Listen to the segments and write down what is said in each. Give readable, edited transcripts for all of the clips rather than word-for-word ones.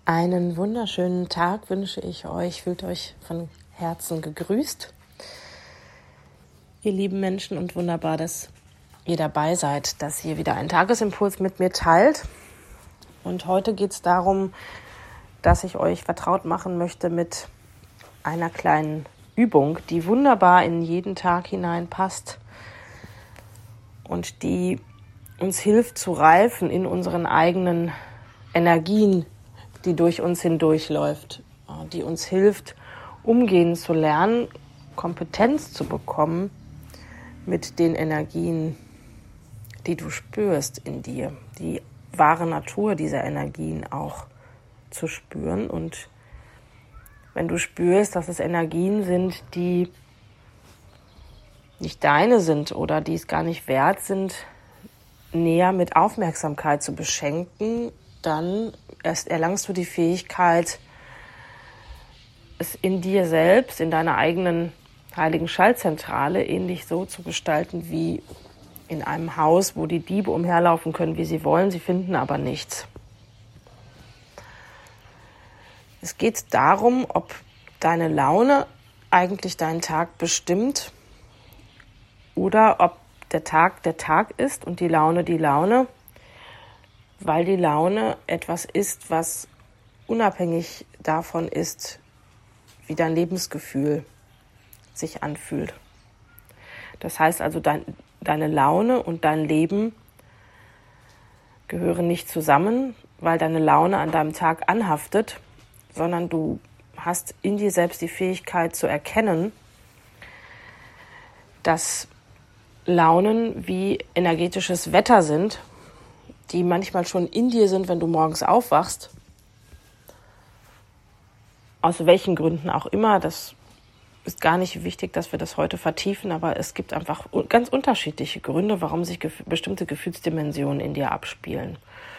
Einen wunderschönen Tag wünsche ich euch. Fühlt euch von Herzen gegrüßt, ihr lieben Menschen, und wunderbar, dass ihr dabei seid, dass ihr wieder einen Tagesimpuls mit mir teilt. Und heute geht es darum, dass ich euch vertraut machen möchte mit einer kleinen Übung, die wunderbar in jeden Tag hineinpasst und die uns hilft zu reifen in unseren eigenen Energien, die durch uns hindurchläuft, die uns hilft, umgehen zu lernen, Kompetenz zu bekommen mit den Energien, die du spürst in dir, die wahre Natur dieser Energien auch zu spüren. Und wenn du spürst, dass es Energien sind, die nicht deine sind oder die es gar nicht wert sind, näher mit Aufmerksamkeit zu beschenken, dann erst erlangst du die Fähigkeit, es in dir selbst, in deiner eigenen heiligen Schaltzentrale ähnlich so zu gestalten wie in einem Haus, wo die Diebe umherlaufen können, wie sie wollen, sie finden aber nichts. Es geht darum, ob deine Laune eigentlich deinen Tag bestimmt oder ob der Tag ist und die Laune, weil die Laune etwas ist, was unabhängig davon ist, wie dein Lebensgefühl sich anfühlt. Das heißt also, deine Laune und dein Leben gehören nicht zusammen, weil deine Laune an deinem Tag anhaftet, sondern du hast in dir selbst die Fähigkeit zu erkennen, dass Launen wie energetisches Wetter sind, die manchmal schon in dir sind, wenn du morgens aufwachst. Aus welchen Gründen auch immer, das ist gar nicht wichtig, dass wir das heute vertiefen, aber es gibt einfach ganz unterschiedliche Gründe, warum sich bestimmte Gefühlsdimensionen in dir abspielen.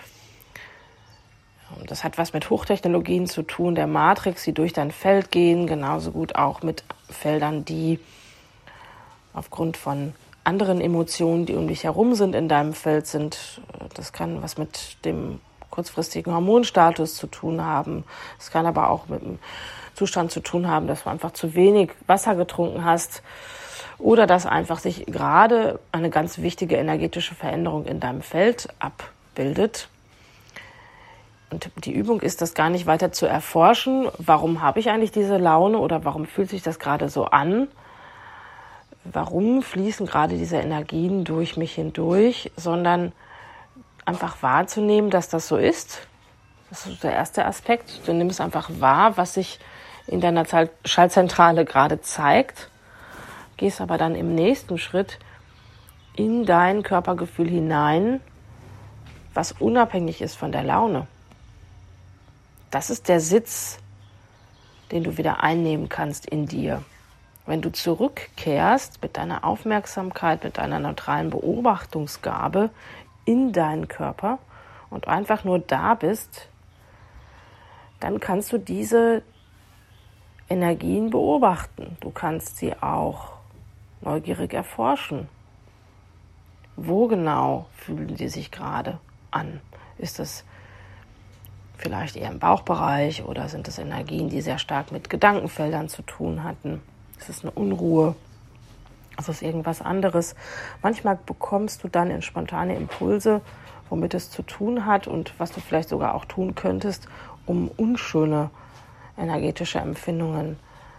Das hat was mit Hochtechnologien zu tun, der Matrix, die durch dein Feld gehen, genauso gut auch mit Feldern, die aufgrund von anderen Emotionen, die um dich herum sind, in deinem Feld sind. Das kann was mit dem kurzfristigen Hormonstatus zu tun haben. Es kann aber auch mit dem Zustand zu tun haben, dass du einfach zu wenig Wasser getrunken hast oder dass einfach sich gerade eine ganz wichtige energetische Veränderung in deinem Feld abbildet. Und die Übung ist, das gar nicht weiter zu erforschen. Warum habe ich eigentlich diese Laune oder warum fühlt sich das gerade so an? Warum fließen gerade diese Energien durch mich hindurch, sondern einfach wahrzunehmen, dass das so ist. Das ist der erste Aspekt. Du nimmst einfach wahr, was sich in deiner Schaltzentrale gerade zeigt, gehst aber dann im nächsten Schritt in dein Körpergefühl hinein, was unabhängig ist von der Laune. Das ist der Sitz, den du wieder einnehmen kannst in dir. Wenn du zurückkehrst mit deiner Aufmerksamkeit, mit deiner neutralen Beobachtungsgabe in deinen Körper und einfach nur da bist, dann kannst du diese Energien beobachten. Du kannst sie auch neugierig erforschen. Wo genau fühlen die sich gerade an? Ist es vielleicht eher im Bauchbereich oder sind es Energien, die sehr stark mit Gedankenfeldern zu tun hatten? Ist es eine Unruhe? Ist es irgendwas anderes? Manchmal bekommst du dann in spontane Impulse, womit es zu tun hat und was du vielleicht sogar auch tun könntest, um unschöne energetische Empfindungen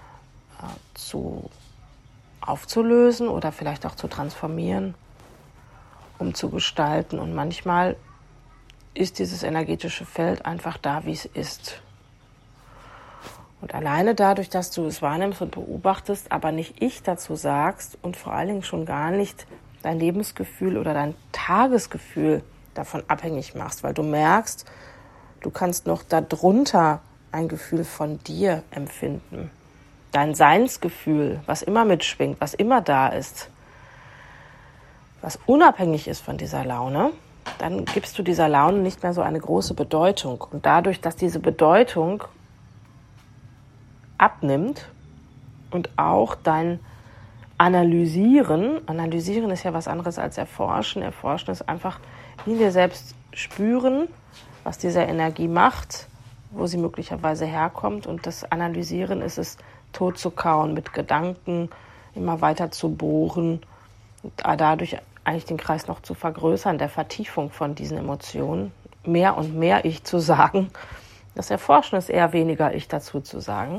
aufzulösen oder vielleicht auch zu transformieren, um zu gestalten. Und manchmal ist dieses energetische Feld einfach da, wie es ist. Und alleine dadurch, dass du es wahrnimmst und beobachtest, aber nicht ich dazu sagst und vor allen Dingen schon gar nicht dein Lebensgefühl oder dein Tagesgefühl davon abhängig machst, weil du merkst, du kannst noch darunter ein Gefühl von dir empfinden. Dein Seinsgefühl, was immer mitschwingt, was immer da ist, was unabhängig ist von dieser Laune, dann gibst du dieser Laune nicht mehr so eine große Bedeutung. Und dadurch, dass diese Bedeutung abnimmt und auch dein Analysieren ist ja was anderes als Erforschen. Erforschen ist einfach in dir selbst spüren, was diese Energie macht, wo sie möglicherweise herkommt. Und das Analysieren ist es, tot zu kauen, mit Gedanken immer weiter zu bohren und dadurch eigentlich den Kreis noch zu vergrößern, der Vertiefung von diesen Emotionen, mehr und mehr Ich zu sagen. Das Erforschen ist eher weniger Ich dazu zu sagen.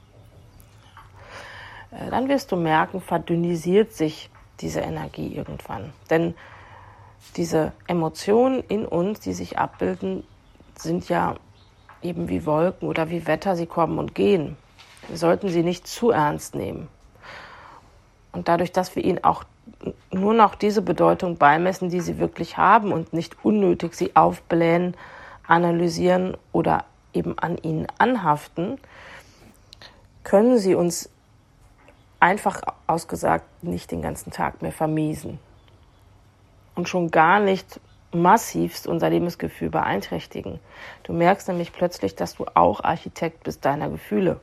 Dann wirst du merken, verdünnisiert sich diese Energie irgendwann. Denn diese Emotionen in uns, die sich abbilden, sind ja eben wie Wolken oder wie Wetter, sie kommen und gehen. Wir sollten sie nicht zu ernst nehmen. Und dadurch, dass wir ihnen auch nur noch diese Bedeutung beimessen, die sie wirklich haben und nicht unnötig sie aufblähen, analysieren oder eben an ihnen anhaften, können sie uns einfach ausgesagt nicht den ganzen Tag mehr vermiesen. Und schon gar nicht massivst unser Lebensgefühl beeinträchtigen. Du merkst nämlich plötzlich, dass du auch Architekt bist deiner Gefühle.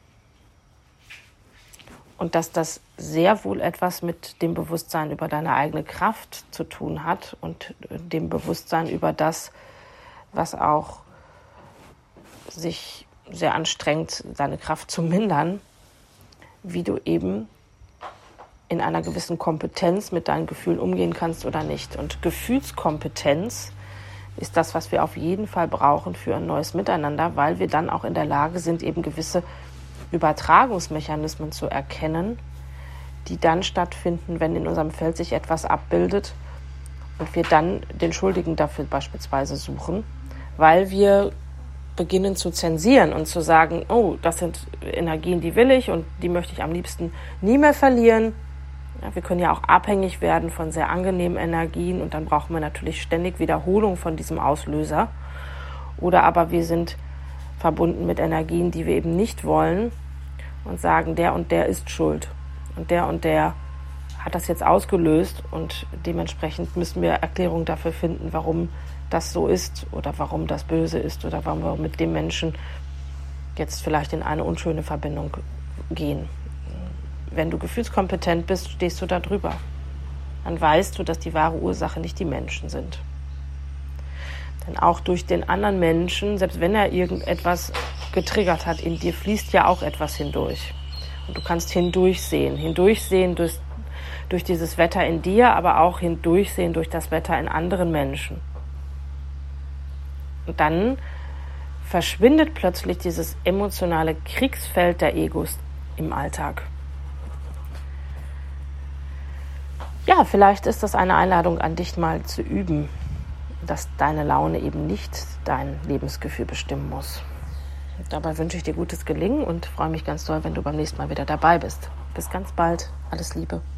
Und dass das sehr wohl etwas mit dem Bewusstsein über deine eigene Kraft zu tun hat und dem Bewusstsein über das, was auch sich sehr anstrengt, seine Kraft zu mindern, wie du eben in einer gewissen Kompetenz mit deinen Gefühlen umgehen kannst oder nicht. Und Gefühlskompetenz ist das, was wir auf jeden Fall brauchen für ein neues Miteinander, weil wir dann auch in der Lage sind, eben gewisse Übertragungsmechanismen zu erkennen, die dann stattfinden, wenn in unserem Feld sich etwas abbildet und wir dann den Schuldigen dafür beispielsweise suchen, weil wir beginnen zu zensieren und zu sagen, oh, das sind Energien, die will ich und die möchte ich am liebsten nie mehr verlieren. Ja, wir können ja auch abhängig werden von sehr angenehmen Energien und dann brauchen wir natürlich ständig Wiederholung von diesem Auslöser. Oder aber wir sind verbunden mit Energien, die wir eben nicht wollen und sagen, der und der ist schuld und der hat das jetzt ausgelöst und dementsprechend müssen wir Erklärungen dafür finden, warum das so ist oder warum das böse ist oder warum wir mit dem Menschen jetzt vielleicht in eine unschöne Verbindung gehen. Wenn du gefühlskompetent bist, stehst du da drüber. Dann weißt du, dass die wahre Ursache nicht die Menschen sind. Denn auch durch den anderen Menschen, selbst wenn er irgendetwas getriggert hat, in dir fließt ja auch etwas hindurch. Und du kannst hindurchsehen durch dieses Wetter in dir, aber auch hindurchsehen durch das Wetter in anderen Menschen. Und dann verschwindet plötzlich dieses emotionale Kriegsfeld der Egos im Alltag. Ja, vielleicht ist das eine Einladung an dich, mal zu üben, dass deine Laune eben nicht dein Lebensgefühl bestimmen muss. Dabei wünsche ich dir gutes Gelingen und freue mich ganz doll, wenn du beim nächsten Mal wieder dabei bist. Bis ganz bald. Alles Liebe.